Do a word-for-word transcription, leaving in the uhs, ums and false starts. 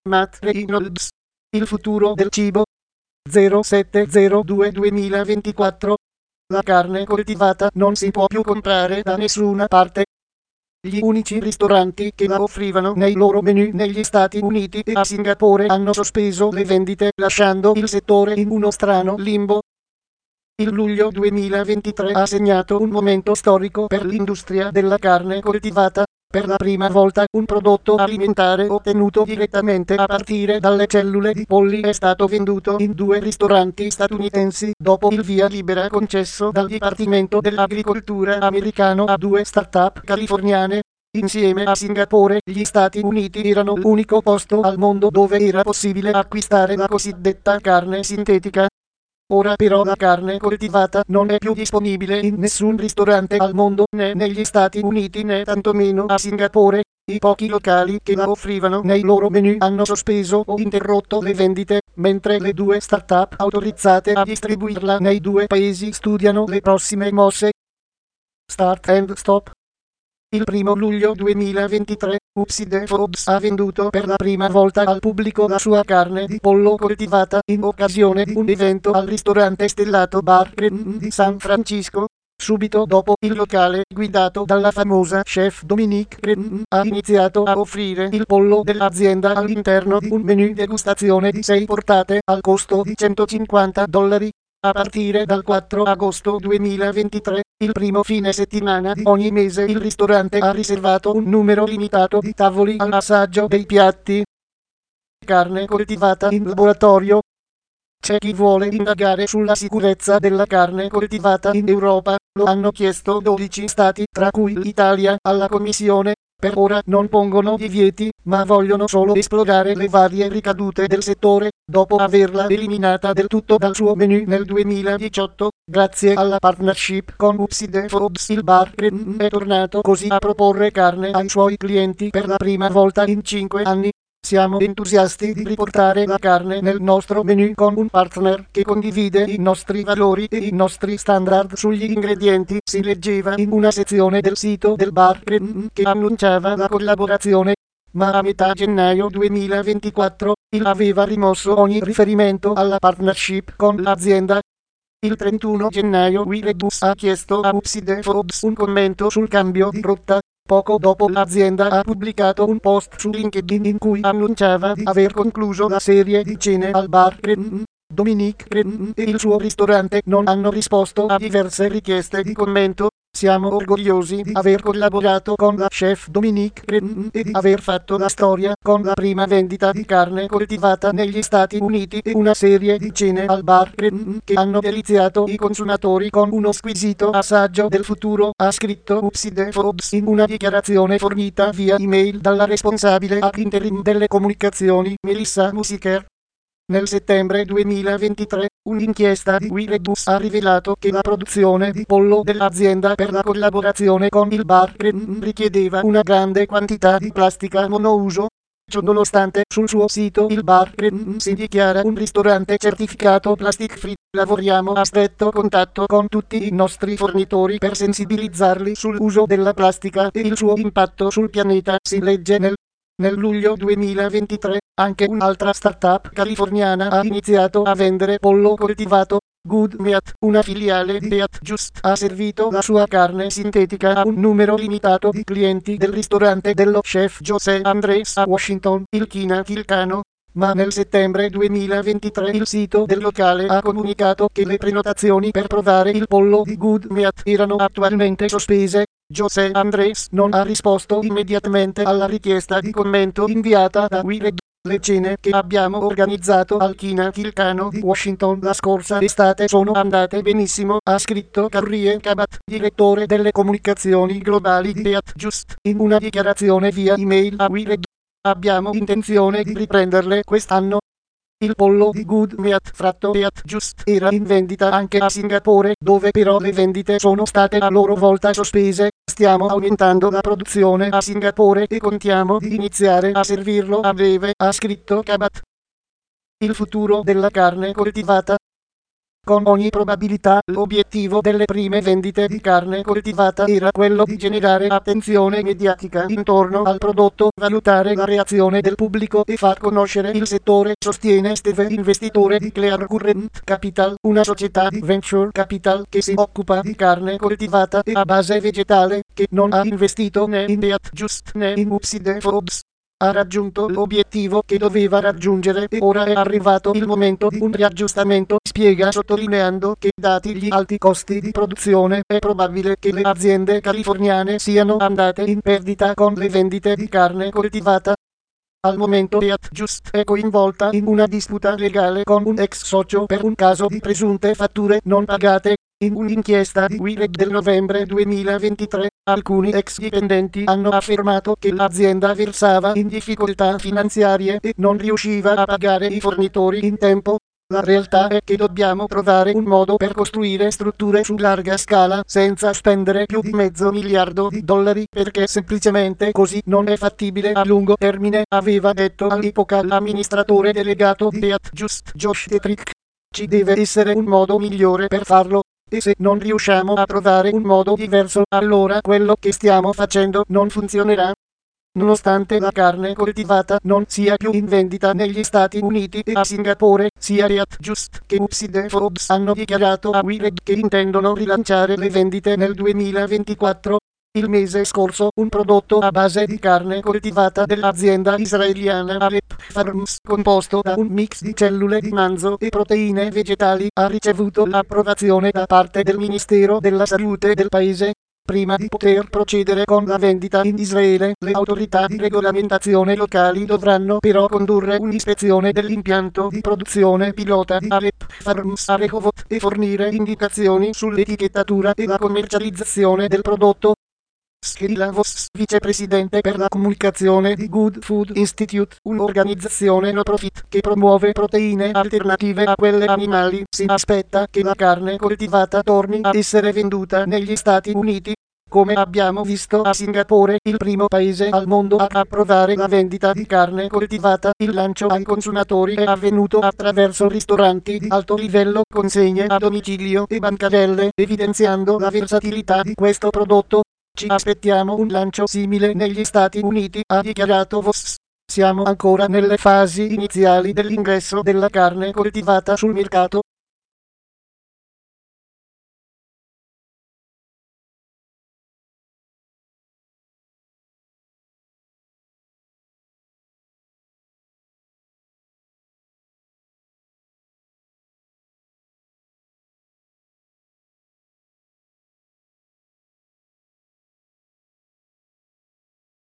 Matt Reynolds. Il futuro del cibo. zero sette zero due duemilaventiquattro. La carne coltivata non si può più comprare da nessuna parte. Gli unici ristoranti che la offrivano nei loro menu negli Stati Uniti e a Singapore hanno sospeso le vendite, lasciando il settore in uno strano limbo. Il luglio duemilaventitré ha segnato un momento storico per l'industria della carne coltivata. Per la prima volta un prodotto alimentare ottenuto direttamente a partire dalle cellule di polli è stato venduto in due ristoranti statunitensi dopo il via libera concesso dal Dipartimento dell'Agricoltura americano a due start-up californiane. Insieme a Singapore, gli Stati Uniti erano l'unico posto al mondo dove era possibile acquistare la cosiddetta carne sintetica. Ora però la carne coltivata non è più disponibile in nessun ristorante al mondo, né negli Stati Uniti né tantomeno a Singapore. I pochi locali che la offrivano nei loro menu hanno sospeso o interrotto le vendite, mentre le due start-up autorizzate a distribuirla nei due paesi studiano le prossime mosse. Start and Stop. Il primo luglio duemilaventitré, Upside Foods ha venduto per la prima volta al pubblico la sua carne di pollo coltivata in occasione di un evento al ristorante stellato Bar Green di San Francisco. Subito dopo, il locale, guidato dalla famosa chef Dominique Green, ha iniziato a offrire il pollo dell'azienda all'interno di un menu degustazione di sei portate al costo di centocinquanta dollari. A partire dal quattro agosto duemilaventitré, il primo fine settimana di ogni mese, il ristorante ha riservato un numero limitato di tavoli all'assaggio dei piatti. Carne coltivata in laboratorio. C'è chi vuole indagare sulla sicurezza della carne coltivata in Europa. Lo hanno chiesto dodici stati, tra cui l'Italia, alla Commissione. Per ora non pongono divieti, ma vogliono solo esplorare le varie ricadute del settore, dopo averla eliminata del tutto dal suo menu nel duemiladiciotto. Grazie alla partnership con Upside Foods, il Bar Green è tornato così a proporre carne ai suoi clienti per la prima volta in cinque anni. Siamo entusiasti di riportare la carne nel nostro menu con un partner che condivide i nostri valori e i nostri standard sugli ingredienti, si leggeva in una sezione del sito del Bar Green che annunciava la collaborazione. Ma a metà gennaio duemilaventiquattro, il aveva rimosso ogni riferimento alla partnership con l'azienda. Il trentuno gennaio Wiredus ha chiesto a Upside Foods un commento sul cambio di rotta. Poco dopo l'azienda ha pubblicato un post su LinkedIn in cui annunciava di aver concluso la serie di cene al Bar Green. Dominique Green e il suo ristorante non hanno risposto a diverse richieste di commento. Siamo orgogliosi di aver collaborato con la chef Dominique Green e di aver fatto la storia con la prima vendita di carne coltivata negli Stati Uniti e una serie di cene al Bar Green che hanno deliziato i consumatori con uno squisito assaggio del futuro, ha scritto Upside Foods in una dichiarazione fornita via email dalla responsabile ad interim delle comunicazioni, Melissa Musiker. Nel settembre duemilaventitré, un'inchiesta di Wiredus ha rivelato che la produzione di pollo dell'azienda per la collaborazione con il Bar Green richiedeva una grande quantità di plastica monouso. Ciononostante, sul suo sito il Bar Green si dichiara un ristorante certificato plastic free. Lavoriamo a stretto contatto con tutti i nostri fornitori per sensibilizzarli sull'uso della plastica e il suo impatto sul pianeta, si legge nel Nel luglio duemilaventitré, anche un'altra startup californiana ha iniziato a vendere pollo coltivato. Good Meat, una filiale di Eat Just, ha servito la sua carne sintetica a un numero limitato di clienti del ristorante dello chef José Andrés a Washington, il Kina Kilcano. Ma nel settembre duemilaventitré il sito del locale ha comunicato che le prenotazioni per provare il pollo di Good Meat erano attualmente sospese. José Andrés non ha risposto immediatamente alla richiesta di commento inviata da Wired. Le cene che abbiamo organizzato al Kina Kilcano di Washington la scorsa estate sono andate benissimo, ha scritto Carrie Kabat, direttore delle comunicazioni globali di Eat Just, in una dichiarazione via email a Wired. Abbiamo intenzione di riprenderle quest'anno. Il pollo di Good Meat fratto Eat Just era in vendita anche a Singapore, dove però le vendite sono state a loro volta sospese. Stiamo aumentando la produzione a Singapore e contiamo di iniziare a servirlo a breve, ha scritto Kabat. Il futuro della carne coltivata. Con ogni probabilità l'obiettivo delle prime vendite di carne coltivata era quello di generare attenzione mediatica intorno al prodotto, valutare la reazione del pubblico e far conoscere il settore, sostiene Steve, investitore di Clear Current Capital, una società di venture capital che si occupa di carne coltivata e a base vegetale, che non ha investito né in Beat Just né in Upside Foods. Ha raggiunto l'obiettivo che doveva raggiungere e ora è arrivato il momento di un riaggiustamento, spiega, sottolineando che dati gli alti costi di produzione è probabile che le aziende californiane siano andate in perdita con le vendite di carne coltivata. Al momento Beat Just è coinvolta in una disputa legale con un ex socio per un caso di presunte fatture non pagate. In un'inchiesta di Wired del novembre duemilaventitré, alcuni ex dipendenti hanno affermato che l'azienda versava in difficoltà finanziarie e non riusciva a pagare i fornitori in tempo. La realtà è che dobbiamo trovare un modo per costruire strutture su larga scala senza spendere più di mezzo miliardo di dollari, perché semplicemente così non è fattibile a lungo termine, aveva detto all'epoca l'amministratore delegato di Beat Just, Josh Tetrick. Ci deve essere un modo migliore per farlo. E se non riusciamo a trovare un modo diverso, allora quello che stiamo facendo non funzionerà. Nonostante la carne coltivata non sia più in vendita negli Stati Uniti e a Singapore, sia Beat Just che Upside Foods hanno dichiarato a Wired che intendono rilanciare le vendite nel duemilaventiquattro. Il mese scorso un prodotto a base di carne coltivata dell'azienda israeliana Aleph Farms, composto da un mix di cellule di manzo e proteine vegetali, ha ricevuto l'approvazione da parte del Ministero della Salute del paese. Prima di poter procedere con la vendita in Israele, le autorità di regolamentazione locali dovranno però condurre un'ispezione dell'impianto di produzione pilota di Aleph Farms a Rehovot e fornire indicazioni sull'etichettatura e la commercializzazione del prodotto. Sheila Voss, vicepresidente per la comunicazione di Good Food Institute, un'organizzazione no profit che promuove proteine alternative a quelle animali, si aspetta che la carne coltivata torni a essere venduta negli Stati Uniti. Come abbiamo visto a Singapore, il primo paese al mondo a approvare la vendita di carne coltivata, il lancio ai consumatori è avvenuto attraverso ristoranti di alto livello, consegne a domicilio e bancarelle, evidenziando la versatilità di questo prodotto. Ci aspettiamo un lancio simile negli Stati Uniti, ha dichiarato Voss. Siamo ancora nelle fasi iniziali dell'ingresso della carne coltivata sul mercato.